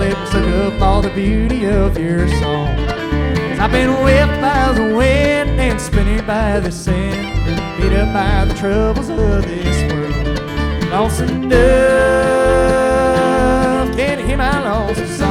let me soak up all the beauty of your song. 'Cause I've been whipped by the wind and spinning by the sand, beat up by the troubles of this world. Lonesome dove, can you hear my lonesome song?